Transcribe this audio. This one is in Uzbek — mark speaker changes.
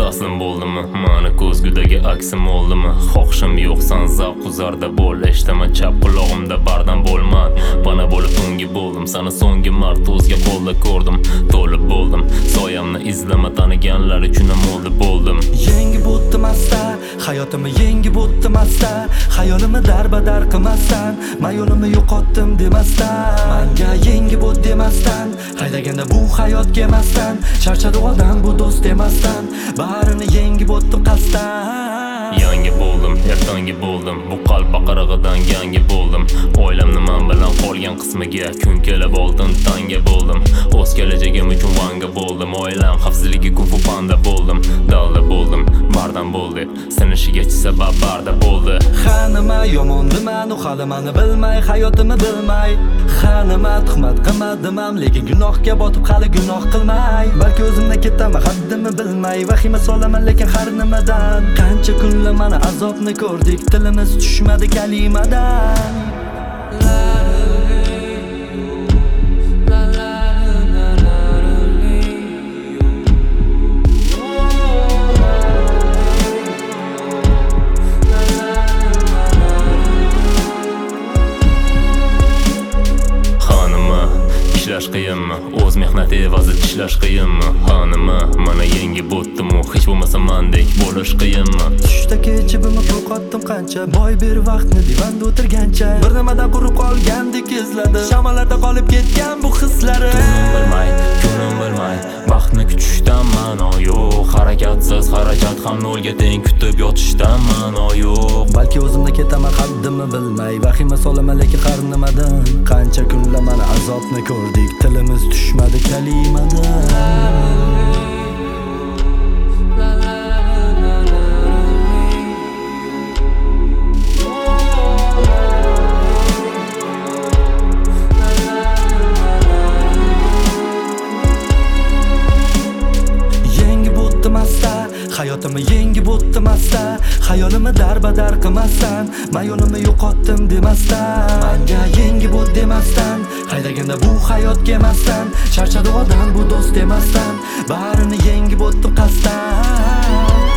Speaker 1: taslim bo'ldimi? Mani ko'zgudagi aksim oldimi? Xohishim yo'qsan zavq-uzarda bo'l. Eshitama chap qulog'imda bardam bo'lma. Bana bo'lib tungi bo'ldim. Seni so'nggi marta o'zga qo'lda ko'rdim. To'lib bo'ldim. Soyamni izlama, taniganlar uchun ham bo'ldim.
Speaker 2: Yengib o'tdim asta, hayotimni yengib o'tdim asta. Xayolimni darbadar qilmasdan, yo'limni yo'qotdim demasdan, menga yengib o't demasdan, haydaganda bu hayot kemasdan, charchadi odam bu do'st demasdan, barini yengib o'tdim qasdan.
Speaker 1: Yangi bo'ldim, ertangi bo'ldim. Bu qalb baqirig'idan yangi bo'ldim. Oilamni men bilan qolgan qismiga kun kelib oldim, tanga bo'ldim. O'z kelajagim uchun vanga bo'ldim. Oilam xavfsizligi kung fu panda bo'ldim. Dalda bo'ldim, bardam bo'ldi. Sinishiga sabab barda bo'ldi.
Speaker 2: Ha nima yomon nimani hali meni bilmay, hayotimni bilmay. Ha nima tuhmat qilmadim ham, lekin gunohga botib hali gunoh qilmay. Balki o'zimdan ketaman haddimni bilmay, vahima solaman lekin har nimadan. Qancha kunlar mana azobni ko'rdik, tilimiz tushmadi kalimadan.
Speaker 1: Ishlash qiyinmi? O'z mehnati evazi tishlash qiyinmi? Ha nima? Mana yengib o'tdim-u, hech bo'lmasa mendek bo'lish qiyinmi?
Speaker 2: Tushda kechibimni yo'qotdim qancha, boy ber vaqtni divanda o'tirgancha. Bir nimadan qurib qolgandek izladim, shamolarda qolib ketgan bu hislarim.
Speaker 1: Kunim bilmay, vaqtni kutishdan ma'no yo'q. Harakatsiz xarajat ham nolga teng, kutib yotishdan ma'no yo'q.
Speaker 2: Balki o'zimda ketaman haddimni bilmay, vahima solaman lekin har nimadan. Qancha kunlar mana azobni ko'rdik, tilimiz tushmadi kalimadan. Hayotimni yengib o'tdim asta, xayolimni darbadar qilmasdan, yo'limni yo'qotdim demasdan, menga yengib o't demasdan, haydaganda bu hayot kemasdan, charchadi odam bu do'st demasdan, barini yengib o'tdim qasdan.